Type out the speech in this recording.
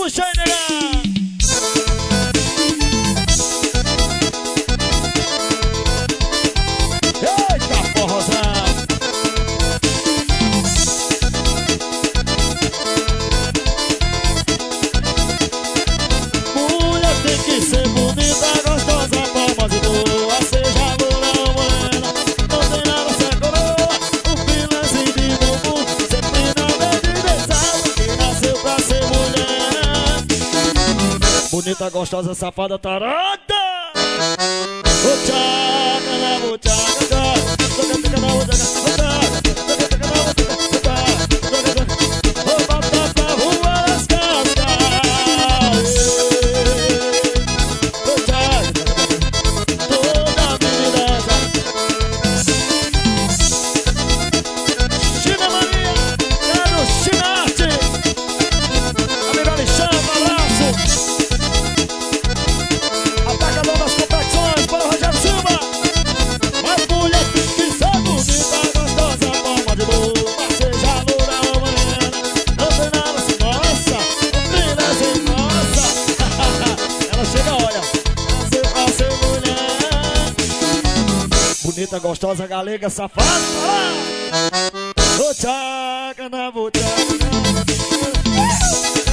Puxa aí, nega. Eita, forrozão. Mulher tem que ser bonita, gostosa, palma de boa. Seja loura ou morena, não tem nada sem coroa. Um filezinho de bumbum, sempre na verde beijada, que nasceu pra ser mulher. Bonita, gostosa, safada, tarada. O tchaca na buchaca, tchaca na buchaca, vou botar pra rua as cascas. O tchaca, toda a menina. China Maria, quero Chinarte. Amigo Alexandre, abraço. Atacador das competições, para o Rogério Silva. Mas mulher tem que ser bonita, gostosa, palma de boa. Seja loura ou morena, não tem nada sem nossa. Menina sem nossa. Ela chega, olha, nasceu pra ser mulher. Bonita, gostosa, galega, safada. Ô tchaca na buchaca.